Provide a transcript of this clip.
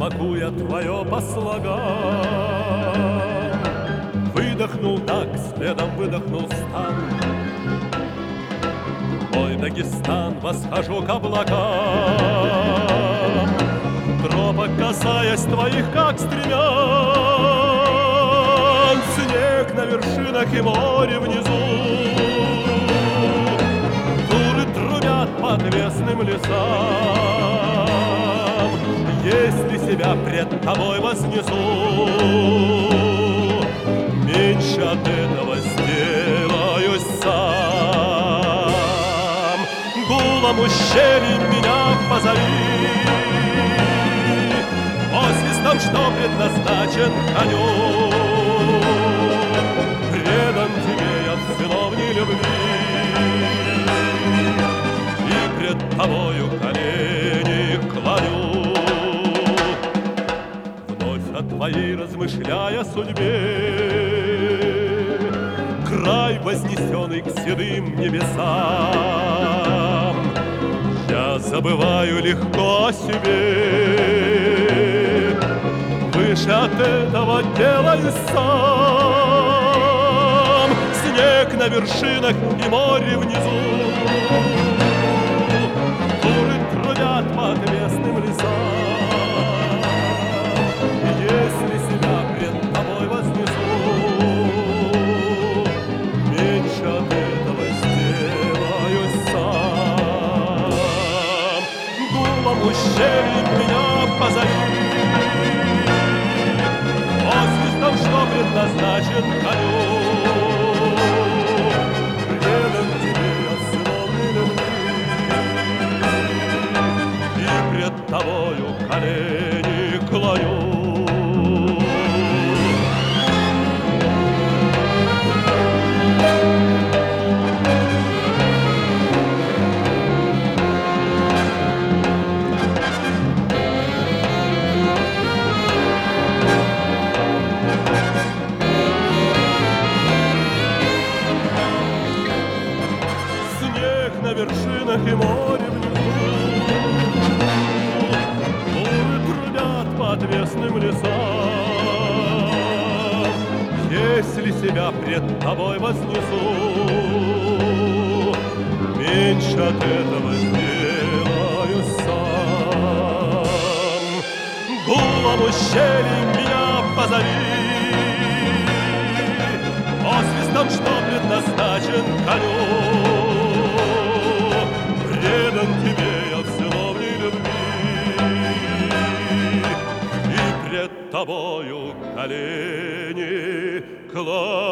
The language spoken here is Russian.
смакуя твое по слогам. Выдохнул так, следом выдохнул стан. Мой Дагестан, восхожу к облакам. Тропок касаясь твоих, как стремян. Снег на вершинах и море внизу. Туры трубят по отвесным лесам. Если себя пред тобой вознесу, меньше от этого сделаюсь сам. Гулом ущелий меня позови, освистом, что предназначен коню. Предан тебе я в сыновней любви, и пред тобою колени клоню. Вновь о твоей размышляя судьбе, край, вознесенный к седым небесам, я забываю легко о себе. Выше от этого делаюсь сам. Снег на вершинах и море внизу. Туры трубят по отвесным лесам. Если себя пред тобой вознесу, меньше от этого сделаюсь сам. Гулом ущелий меня позови, освистом, что предназначен коню. Предан тебе от сыновней любви, и пред тобою колени клоню. На вершинах и море внизу. Туры трубят по отвесным лесам. Если себя пред тобой вознесу, меньше от этого сделаюсь сам. Гулом ущелий меня позови, освистом, что предназначен коню. Предан тебе я в сыновней любви, и пред тобою колени клоню.